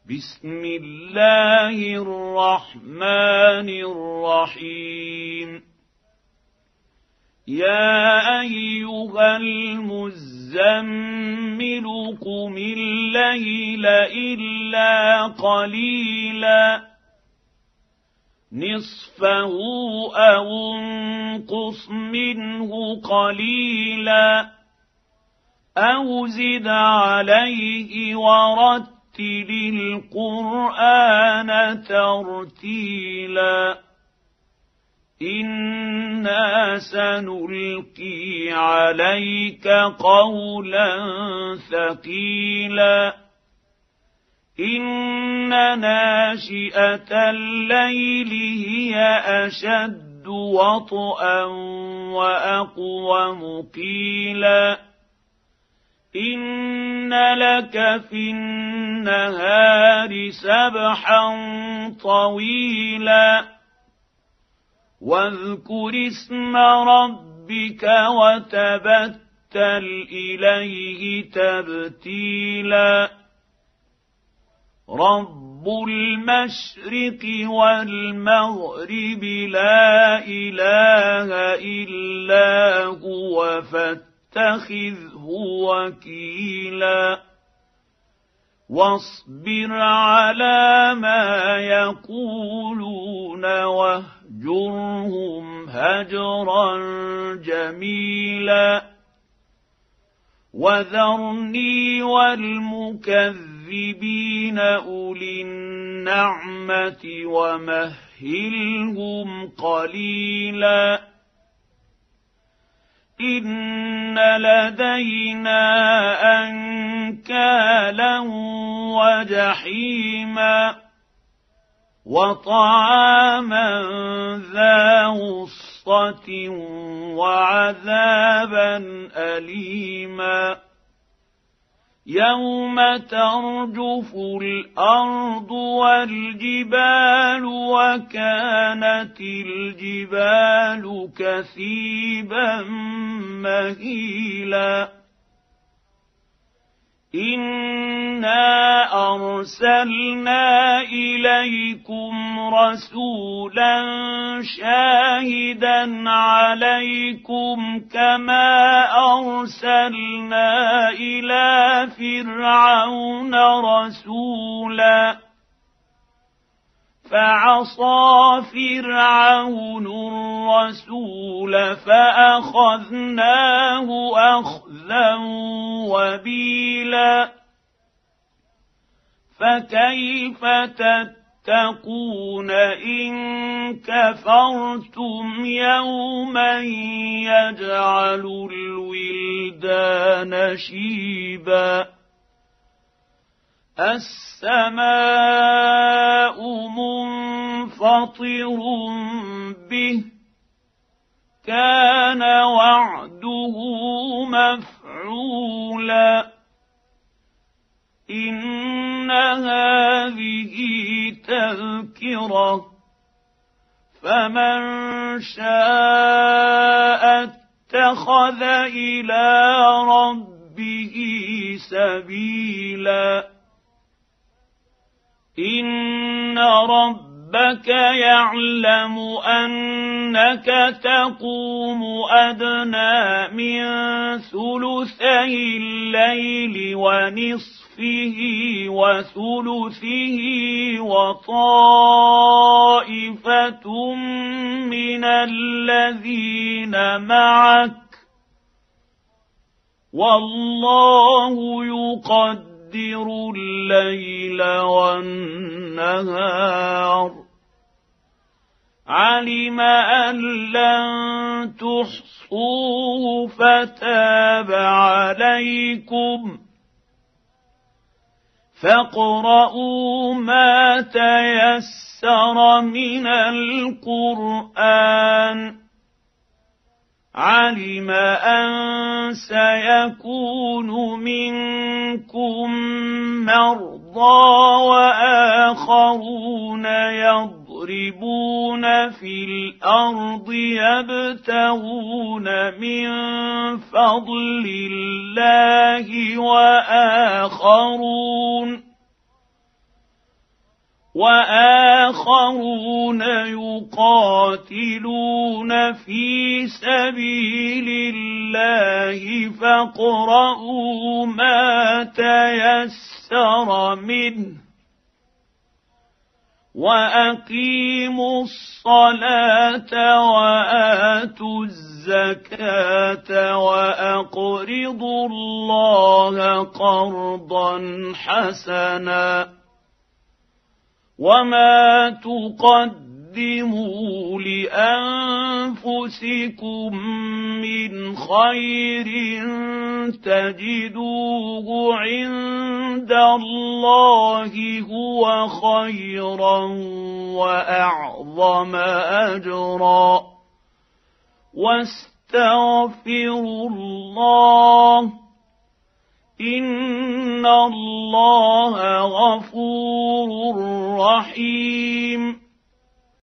بسم الله الرحمن الرحيم يا أيها المزمل قم الليل إلا قليلا نصفه أو انقص منه قليلا أو زد عليه ورتل القرآن ترتيلا إنا سنلقي عليك قولا ثقيلا إن ناشئة الليل هي أشد وطئا وأقوم قيلا إن لك في النهار سبحا طويلا واذكر اسم ربك وتبتل إليه تبتيلا رب المشرق والمغرب لا إله إلا هو فاتخذه وكيلا واصبر على ما يقولون واهجرهم هجرا جميلا وذرني والمكذبين أولي النعمة ومهلهم قليلا إن لدينا أنكالا وجحيما وطعاما ذا غصة وعذابا أليما يوم ترجف الأرض والجبال وكانت الجبال كثيبا مهيلا إنا أرسلنا إليكم رسولا شاهدا عليكم كما أرسلنا إلى فرعون رسولا فعصى فرعون الرسول فأخذناه أخذا وبيلا فكيف تتقون إن كفرتم يوما يجعل الولدان شيبا السماء منفطر به كان وعده مفعولا إن هذه تذكرة فمن شاء اتخذ إلى ربه سبيلا إن ربك يعلم أنك تقوم أدنى من ثلثي الليل ونصفه وثلثه وطائفة من الذين معك والله يقدر الليل والنهار علم أن لن تحصوه فتاب عليكم فاقرؤوا ما تيسر من القرآن علم أن سيكون منكم مرضى وآخرون يضربون في الأرض يبتغون من فضل الله واخرون يقاتلون في سبيل الله فاقرؤوا ما تيسر منه واقيموا الصلاه واتوا الزكاه واقرضوا الله قرضا حسنا وما تقدموا لانفسكم من خير تجدوه عند الله هو خيرا واعظم اجرا واستغفروا الله ان الله غفور رحيم